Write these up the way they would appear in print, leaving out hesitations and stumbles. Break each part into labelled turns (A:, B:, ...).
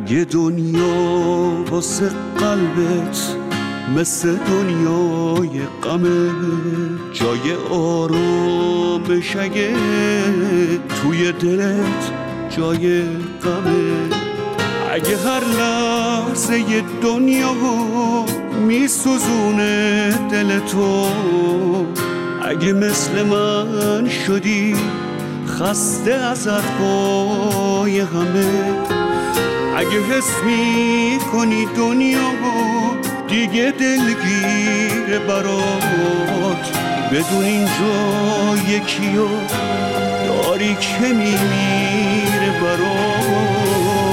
A: اگه دنیا واسه قلبت مثل دنیای غمه، جای آرامش اگه توی دلت جای غمه، اگه هر لحظه ی دنیا میسوزونه دل تو، اگه مثل من شدی خسته از حرفای همه، اگه حس میکنی دنیا دیگه دلگیر برات، بدون اینجا یکیو داری که میمیره برات.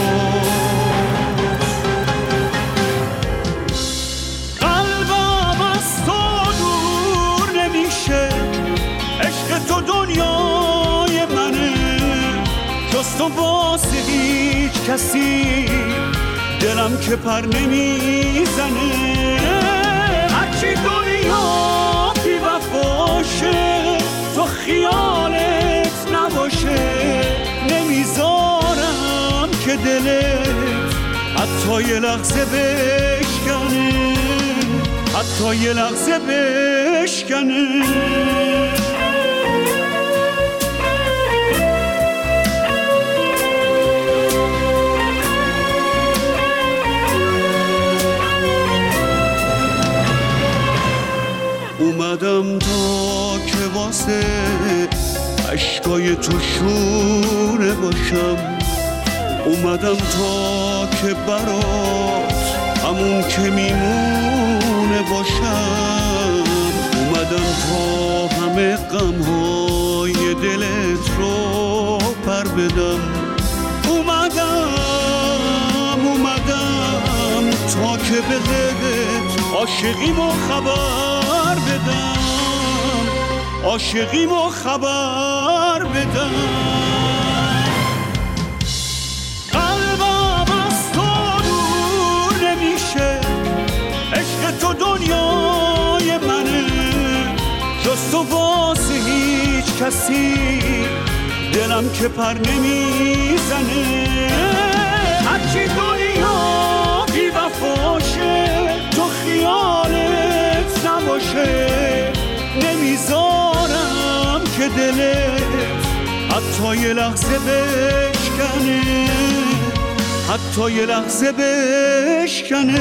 A: قلبم از تو دور نمیشه، عشق تو دنیای منه، جز تو واسه هیچ کسی دلم که پر نمیزنه، هرچی دنیا بی وفاشه تو خیالت نباشه، نمیذارم که دلت حتی یه لحظه بشکنه، حتی یه لحظه بشکنه. اومدم تا که واسه عشقای تو شونه باشم، اومدم تا که برات همون که میمونه باشم، اومدم تا همه غمهای دلت رو پر بدم، اومدم تا که بهت عاشقیمو خبر بدم، عاشقیمو خبر بدم. قلبم از تو دور نمیشه، عشق تو دنیای منه، جز تو واسه هیچ کسی دلم که پر نمیزنه، هرچی دنیا بی وفاشه تو خیالت نباشه، نمیذارم که دلت حتی یه لحظه بشکنه، حتی یه لحظه بشکنه.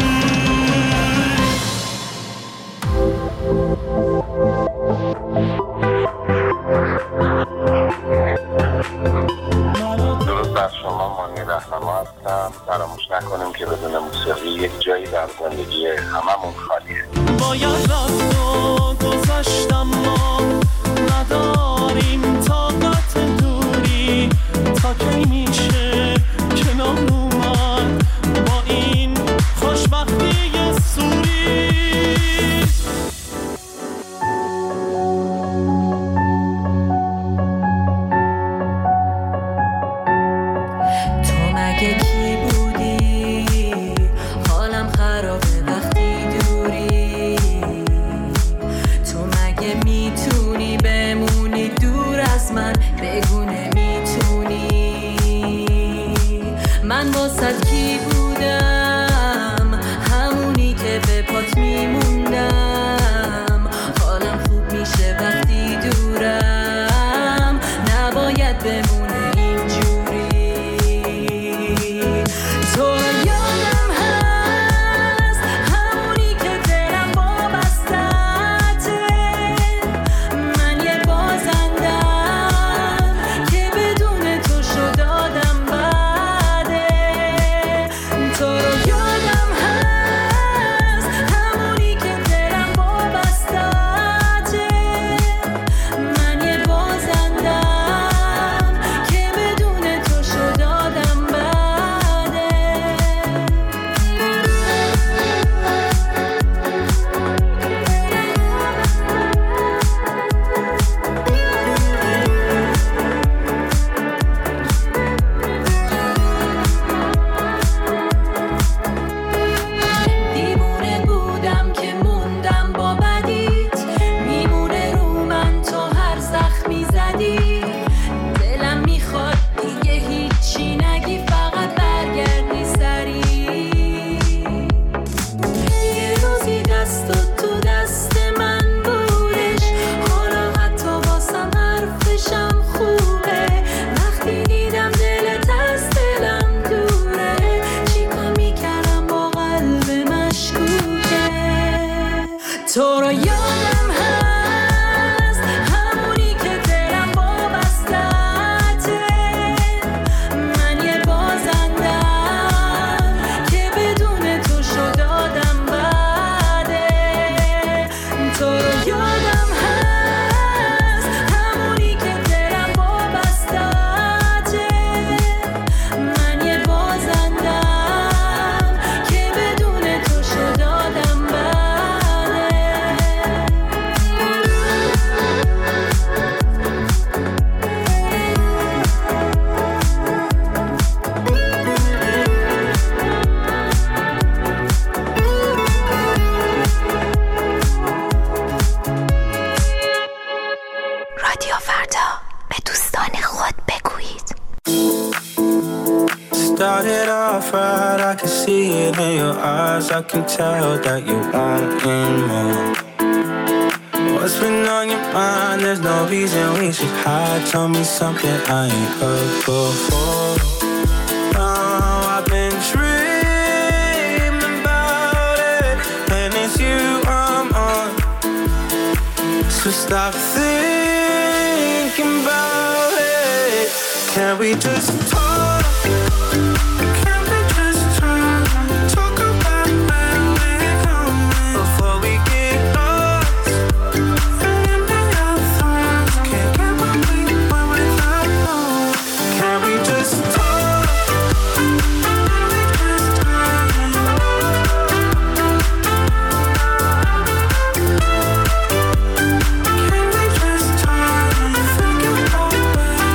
B: درود بر شما، مانی رهنما هستم. فراموش نکنیم که بدون موسیقی یک جایی در زندگی هممون خالیه.
C: باید رفت و گذشتم، ما نداریم طاقت دوری، تا کی میشه کنار اومد با این خوشبختی سوری.
D: تو مگه کی بودی؟ حالم خرابه وقتی دوری، تو مگه میتونی بمونی دور از من؟ بگو نمیتونی. من واسد کی بودم؟ همونی که به پات میموندم. حالم خوب میشه وقتی دورم، نباید بمونه اینجوری. تو یادم هست همونی که دلم وابسته‌ته، من یه بازندم که بدون تو شد آدم بده.
E: it in your eyes, I can tell that you want more. What's been on your mind? There's no reason we should hide. Tell me something I ain't heard before. Oh, I've been dreaming about it, and it's you I'm on. So stop thinking about it. Can we just talk? Can we just talk about where we're going before we get lost? And in our thoughts, can't get what we want without knowing. Can we just talk? Can we just talk? Can we just talk? Think about where we're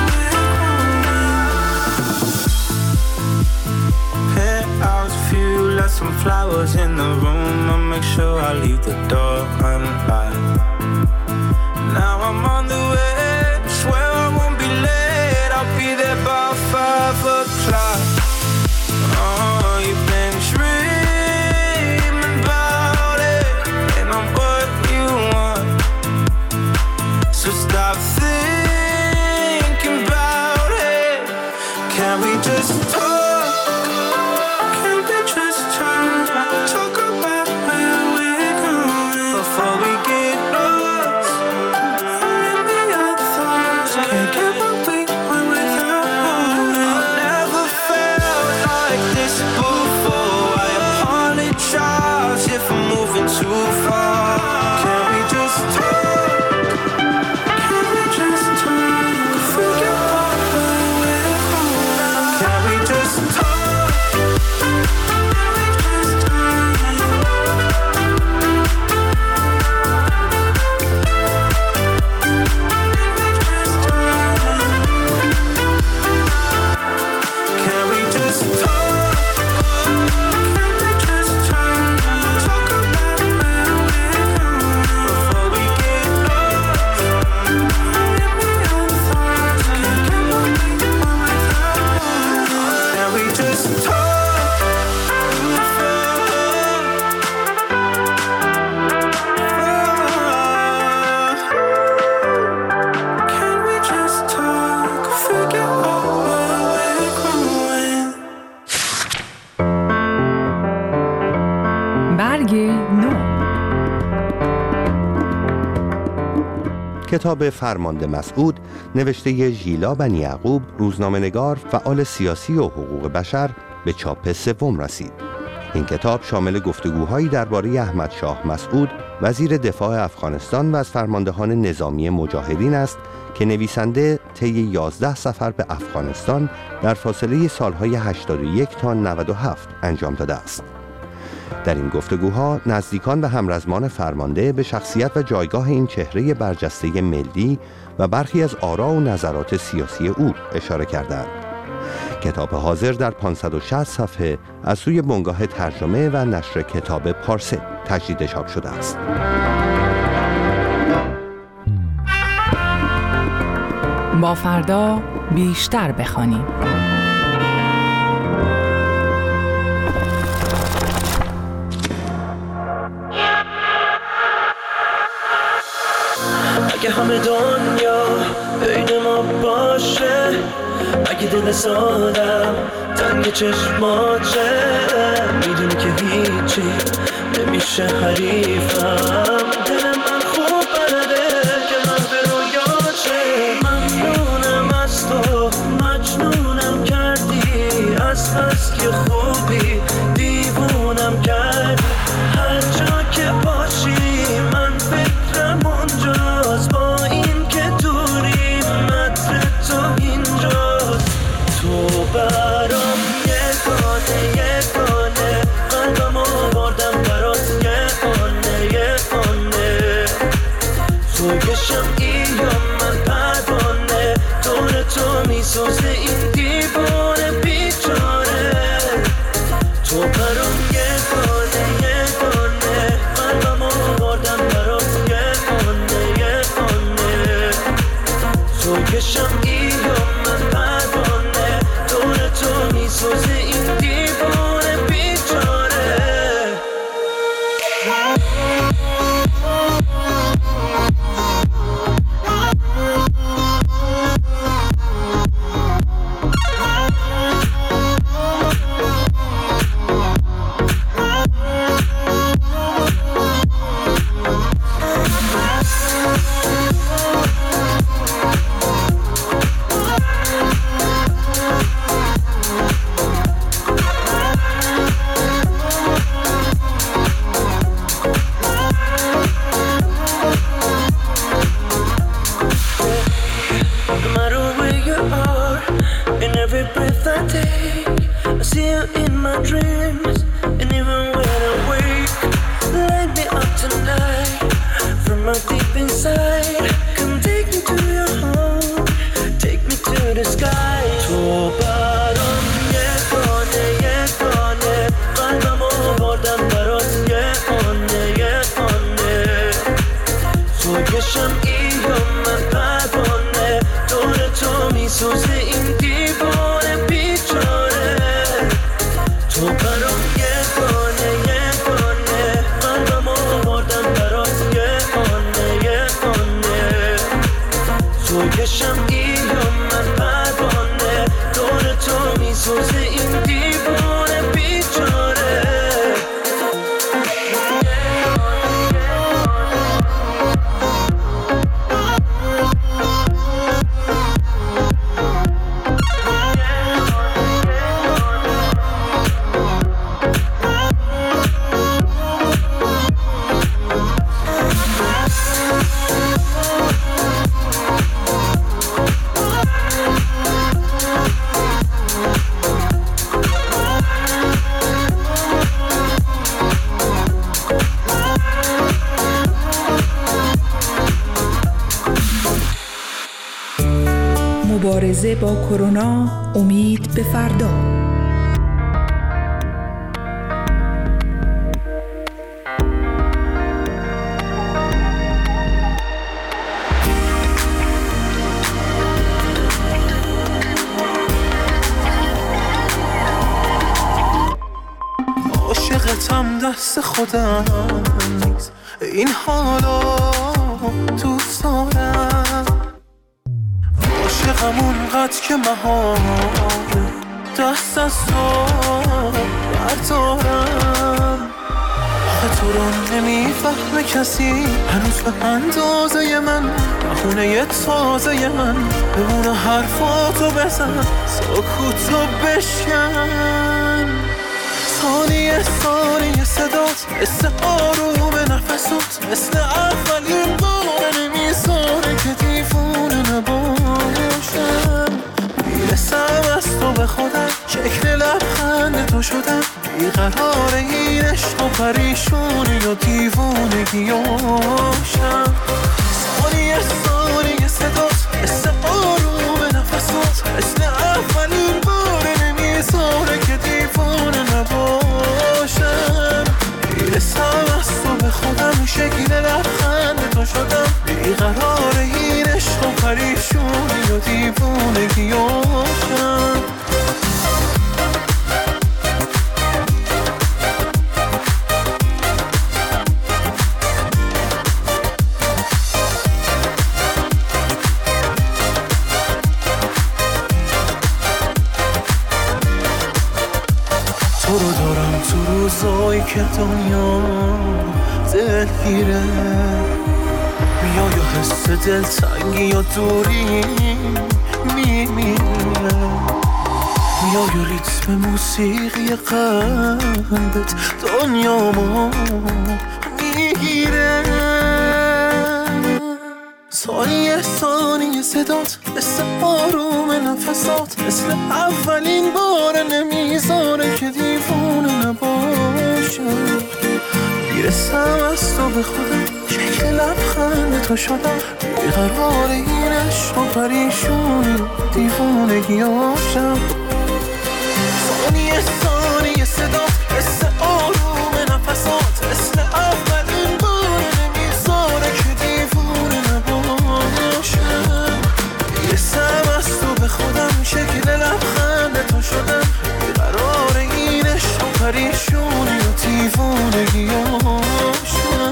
E: going. Penthouse view, left some flowers in the room. I'll make sure I leave the door unlocked. Now I'm on the way, swear I won't be late. I'll be there by 5 o'clock. Oh, you've been dreaming about it, and I'm what you want. So stop thinking about it. Can we just talk? Can we just talk about where we're going before we get lost? And in our thoughts, can't get what we want without knowing. I've never felt like this before. I apologize if I'm moving too far. Can we just talk? Can we just talk? Forget about where we're going. Can we just talk? Can we just talk? Can we just talk? Can we just talk? Talk about where we're going before we get lost. And in our thoughts, can't get what we want without knowing. Can we just talk? Can we just talk? Figure out where we're going.
F: برگ نو.
G: کتاب فرمانده مسعود نوشته ژیلا بنی یعقوب، روزنامه‌نگار، فعال سیاسی و حقوق بشر، به چاپ سوم رسید. این کتاب شامل گفتگوهایی درباره احمد شاه مسعود، وزیر دفاع افغانستان و از فرماندهان نظامی مجاهدین است که نویسنده طی 11 سفر به افغانستان در فاصله سالهای 81 تا 97 انجام داده است. در این گفتگوها نزدیکان و همرزمان فرمانده به شخصیت و جایگاه این چهره برجسته ملی و برخی از آرا و نظرات سیاسی او اشاره کردند. کتاب حاضر در 560 صفحه از سوی بنگاه ترجمه و نشر کتاب پارسه تجدید چاپ شده است.
F: با فردا بیشتر بخوانیم.
C: اگه همه دنیا بین ما باشه، اگه دل سادم تنگ چشماته، میدونی که هیچی نمیشه حریفم. دلم من خوب بلده که من به رویاشه. ممنونم از تو، مجنونم کردی، از بس که خوبی دیوونم کردی. هر جا که باشی من فکرم اونجاست، با این که دوری متر تو اینجاست. تو برام یگانه قلبم آوردم برات یه آنه تو یه شمعی یا من پروانه، دور تو میسوزه این دیوانه بیچاره. تو برام یگانه قلبم آوردم برات یه آنه تو یه شمعی یا من پروانه، دور تو میسوزه این دیوانه بیچاره. side. Come take me to your home, take me to the sky. تو برام یگانه قلبمو بردم برات یه آنه تو یه شمعی یا من پروانه دور تو میسوزه این دیوانه بیچاره تو برام یگانه قلبمو بردم برات یه آنه تو یه شمعی یا من پروانه دور تو میسوزه این دیوانه بیچاره
H: مبارزه با کرونا، امید به فردا.
E: عاشقتم دست خودم نیست این حالا دوست دارم عاشقم اونقدر که مهاره دست از تو بردارم آخه تو رو نمیفهمه کسی هنوز به اندازه من بخونه تازه من بمونه حرفاتو بزن سکوتو بشکن ثانیه صدات مثل آروم نفسات مثل اولین بار نمیذاره که دیوونه نباشم میرسم از تو به خودم شکل لبخند تو شدم بیقرار این عشق و پریشونی و دیوونگیاشم ثانیه صدات مثل آروم نفسات مثل اولین بار نمیذاره که دیوونه نباشم میرسم از تو به خودم شکل لبخند تو شدم بیقرار این عشق و پریشونی و دیوونگیاشم تو رو دارم تو روزایی که دنیا دلگیره میای و حس دلتنگی یا دوری میمیره میای و ریتم موسیقی قلبت دنیامو میگیره ثانیه صدات مثل آروم نفسات مثل اولین بار نمیذاره که دیوونه نباشم میرسم از تو به خودم شکل لبخند تو شدم بیقرار این عشق و پریشونی دیوونگیاشم ثانیه صدات مثل آروم نفسات مثل اولین بار نمیذاره که دیوونه نباشم میرسم از تو به خودم شکل لبخند تو شدم بیقرار این عشق و پریشونی و دیوونگیاشم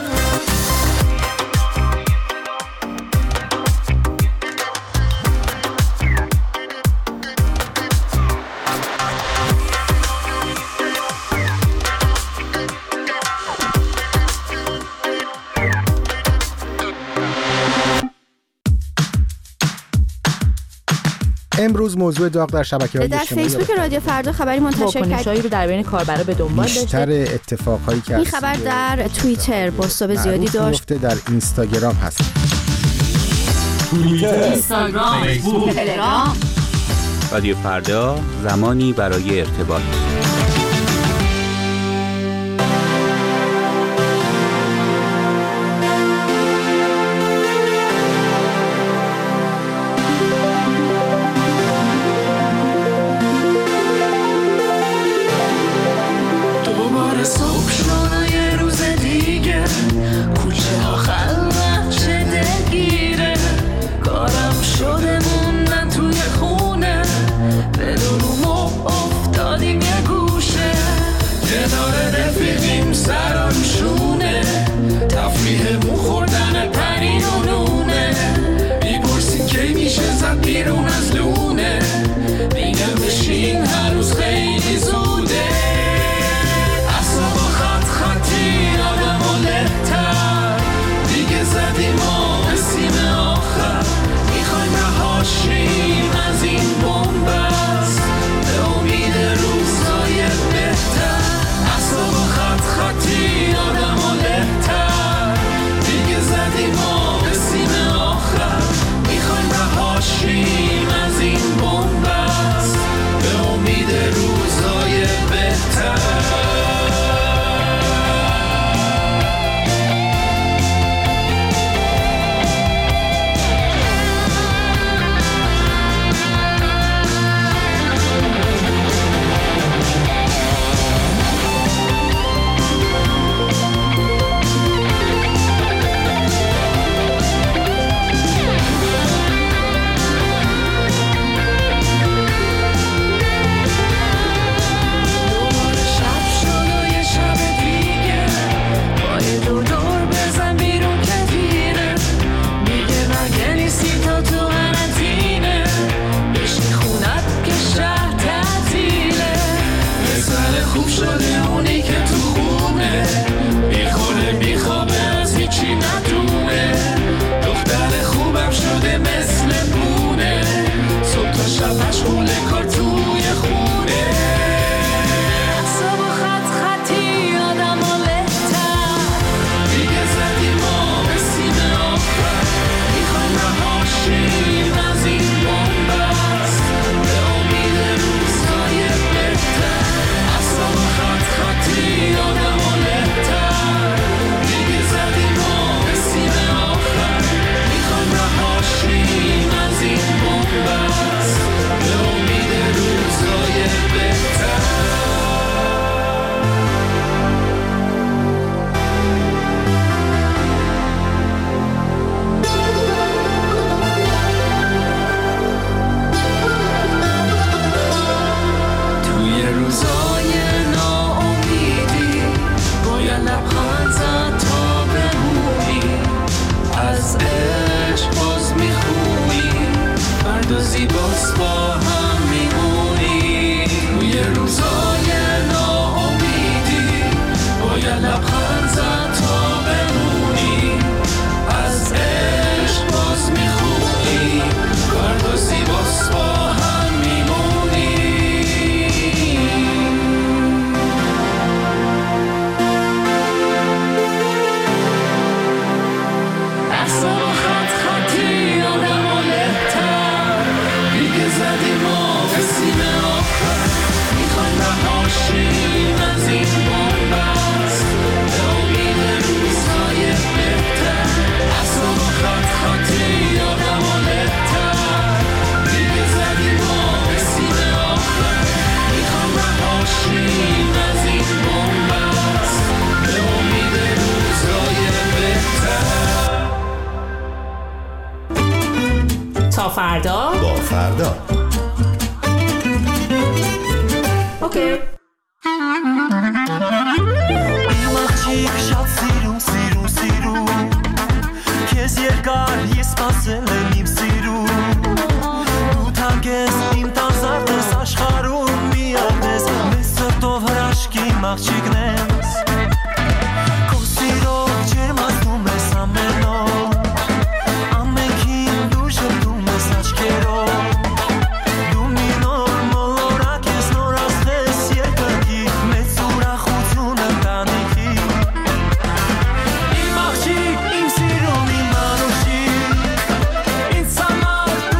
I: امروز موضوع داغ در شبکه‌های اجتماعی
J: در فیسبوک رادیو فردا خبری منتشر کرد
F: رو در بین کاربرا به دنبال داشته.
I: بیشتر اتفاقهایی که
J: این خبر در توییتر بازتاب زیادی داشت.
I: در اینستاگرام هست.
F: توییتر، اینستاگرام، فیسبوک، تلگرام.
K: رادیو فردا، زمانی برای ارتباط.
C: زدیم و رسیم آخر میخوایم رهاشیم از این بنبست به امید روزهای بهتر اعصاب و خط خطی آدم و لهتر دیگه زدیم و رسیم آخر میخوایم رهاشیم از این بنبست به امید روزهای بهتر
F: تا فردا
G: با فردا
F: اوکی
C: Քեզ երկար ես սպասել եմ իմ սիրուն Դու թանկես իմ տանզարտես աշխարհում միակն ես Մեզ սրտով հրաշքի աղջիկն ես Քո սիրով ջերմացնում ես ամեն օր Ամենքին դու շփում ես աչքերով Դու մի նոր մոլորակ ես նորացրես երկնքի Մեծ ուրախություն ընտանիքի Իմ աղջիկ, իմ սիրուն, իմ անուշիկ Ինձ համար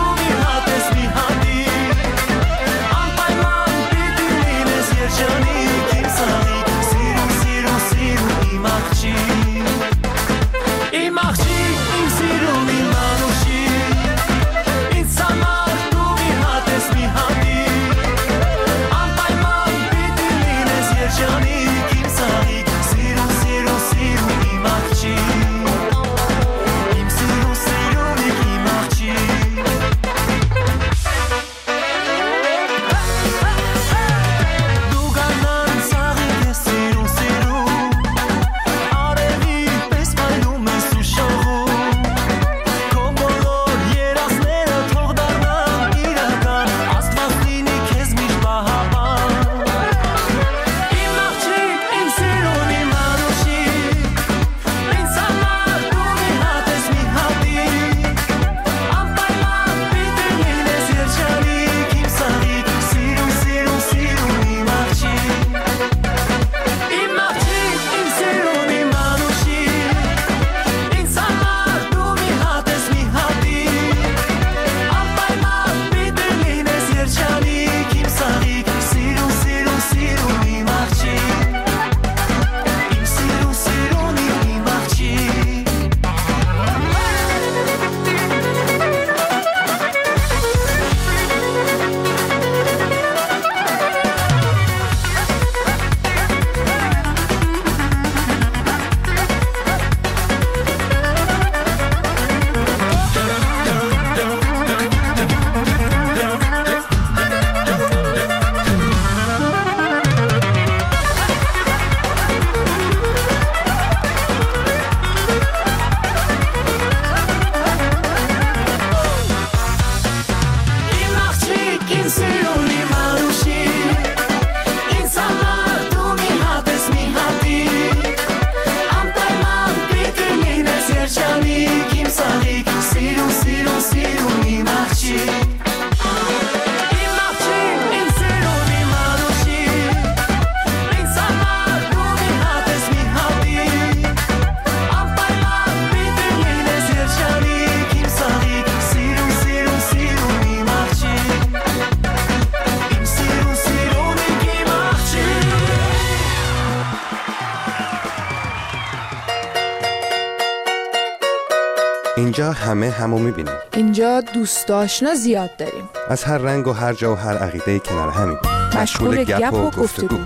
G: اینجا همه همو میبینیم.
H: اینجا دوست آشنا زیاد داریم.
G: از هر رنگ و هر جا و هر عقیده کنار همین.
H: مشغول گپ و گفتگو.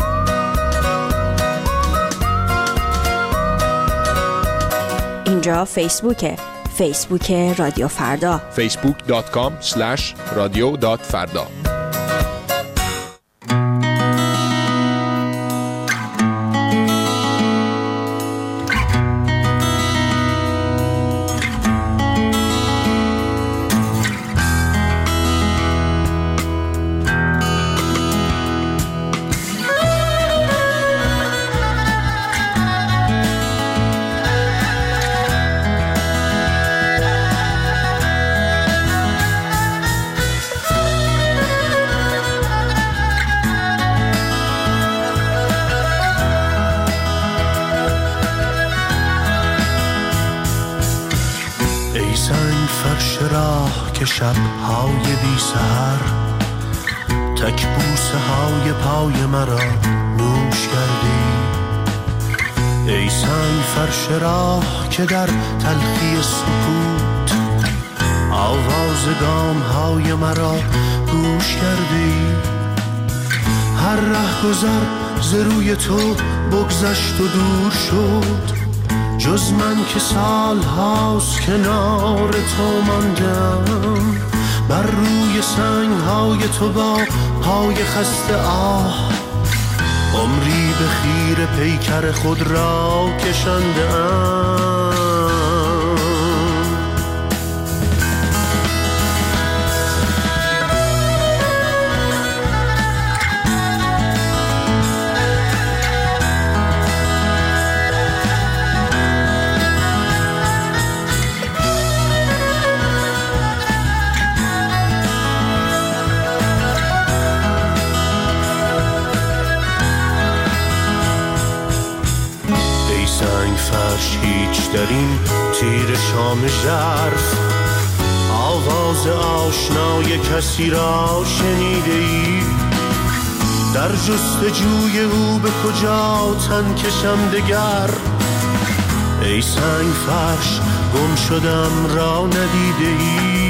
J: اینجا فیسبوک رادیو فردا.
L: facebook.com/radio.farda.
M: که شب‌های بی سحر تک بوسه های پای مرا نوش کردی. ای سنگ فرش راه که در تلخی سکوت آواز گام های مرا گوش کردی. هر ره گذر ز روی تو بگذشت و دور شد، جز من که سال هاست کنار تو ماندم. بر روی سنگ های تو با پای خسته عمری به خیر پیکر خود را کشنده ام. فرش هیچ در این تیر شام ژرف آواز آشنای کسی را شنیده ای؟ در جستجوی او به کجا تن کشم دگر؟ ای سنگ فرش گم شدم را ندیده ای؟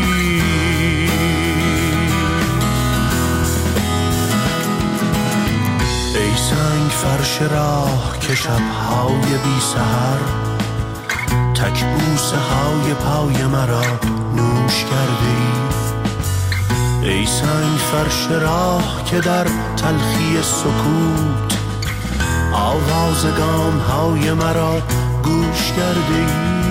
M: ای سنگ فرش راه که شب‌های بی سحر تک بوسه های پای مرا نوش کرده ای؟ ای سنگ فرش راه که در تلخی سکوت آواز گام های مرا گوش کرده ای؟